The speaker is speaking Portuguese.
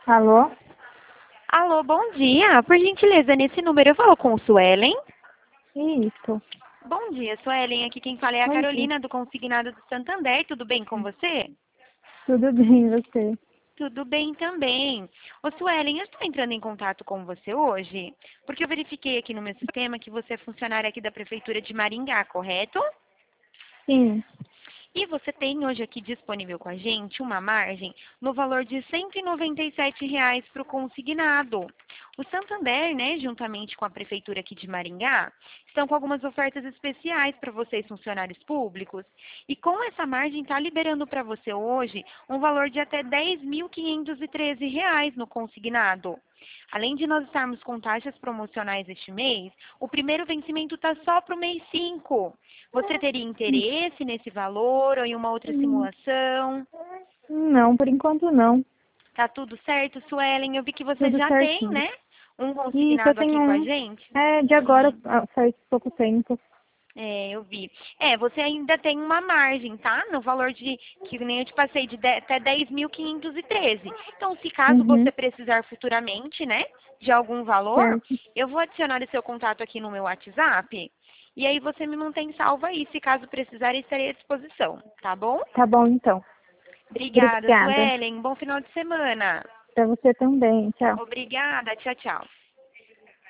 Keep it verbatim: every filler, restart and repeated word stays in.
Alô? Alô, bom dia. Por gentileza, nesse número eu falo com o Suelen. Isso. Bom dia, Suelen. Aqui quem fala é a Bom dia. Carolina do Consignado do Santander. Tudo bem com você? Tudo bem, e você? Tudo bem também. Ô, Suelen, eu estou entrando em contato com você hoje porque eu verifiquei aqui no meu sistema que você é funcionária aqui da Prefeitura de Maringá, correto? Sim. E você tem hoje aqui disponível com a gente uma margem no valor de cento e noventa e sete reais para o consignado. O Santander, né, juntamente com a Prefeitura aqui de Maringá, estão com algumas ofertas especiais para vocês, funcionários públicos. E com essa margem, está liberando para você hoje um valor de até dez mil quinhentos e treze reais no consignado. Além de nós estarmos com taxas promocionais este mês, o primeiro vencimento está só para o mês cinco. Você teria interesse nesse valor ou em uma outra Hum, simulação? Não, por enquanto não. Tá tudo certo, Suelen? Eu vi que você Tudo já tem, certinho. né? Um Isso, eu consignado tenho aqui com a um. gente? É, de agora, Sim. ah, faz pouco tempo. É, eu vi. É, você ainda tem uma margem, tá? No valor de, que nem eu te passei, de de- até dez mil quinhentos e treze. Então, se caso Uhum, você precisar futuramente, né, de algum valor, certo. eu vou adicionar o seu contato aqui no meu WhatsApp. E aí você me mantém salva aí. Se caso precisar, eu estarei à disposição, tá bom? Tá bom, então. Obrigada, Obrigada. Suelen. Bom final de semana. Pra você também. Tchau. Obrigada. Tchau, tchau.